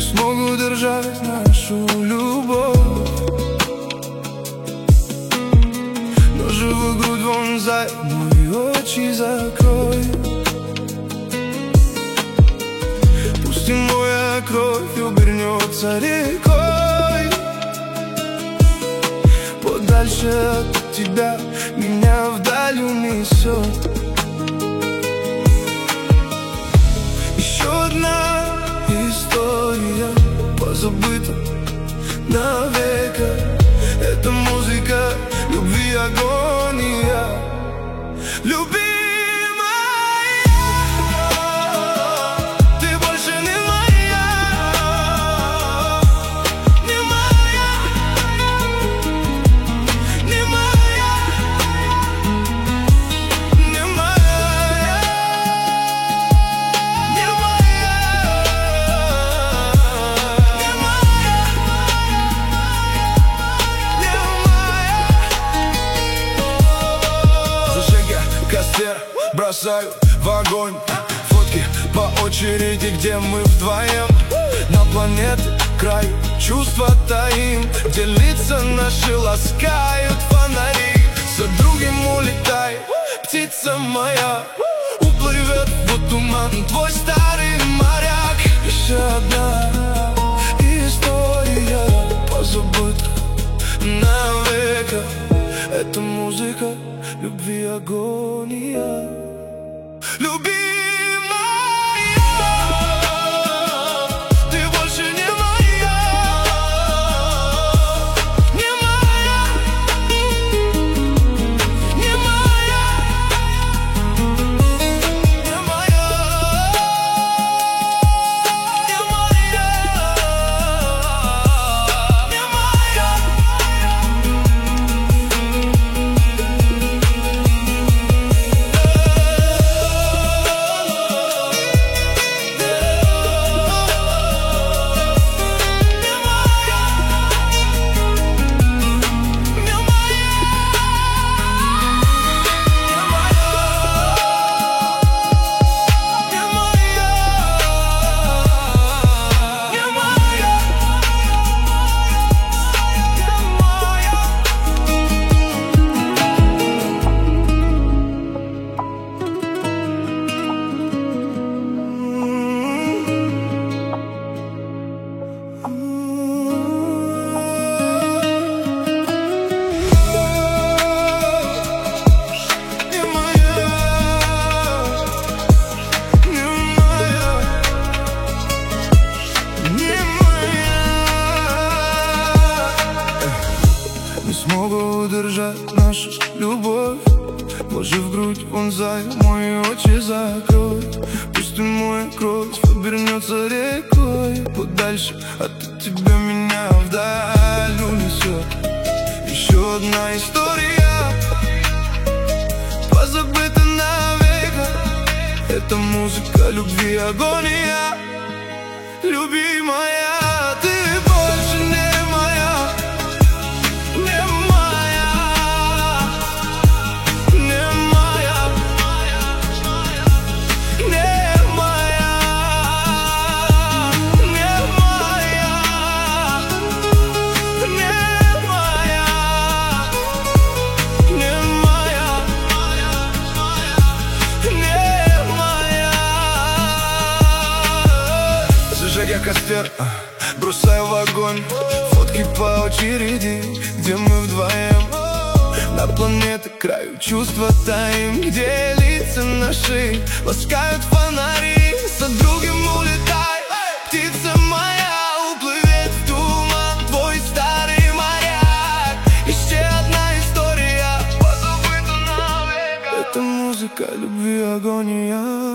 смогу удержать нашу любовь. Но живую грудь вонзай, мои очи закрой. Пусть и моя кровь обернется рекой. Подальше от тебя меня вдаль унесет. Еще одна история позабыта навека. Это музыка любви, агония. Любимая, ты больше не моя, не моя, не моя, не моя, не моя, не моя, не моя. Зажег я костер, бросаю в огонь фотки по очереди, где мы вдвоем. На планете край чувства таим, где лица наши ласкают фонари. За другим улетай, птица моя, уплывет в туман твой старый моряк. Еще одна история позабыта навека. Это музыка любви, агония. Любимая, ты больше не моя, не моя, не моя, не моя, не моя, не моя. Не смогу удержать нашу любовь. Ложи в грудь вонзай, мои очи закрой. Пусть и моя кровь обернется рекой. Подальше от тебя меня вдаль унесет. Еще одна история позабыта навека. Это музыка любви, агония. Любимая, ты больше не моя, не моя, не моя, не моя, не моя, не моя, не моя, не моя. Зажег я костер, бросаю в огонь фотки по очереди, где мы вдвоем. На планете краю чувства таим, где лица наши ласкают фонари. За другим улетай, птица моя, уплывет в туман твой старый моряк. Еще одна история позабыта навека. Это музыка любви, агония.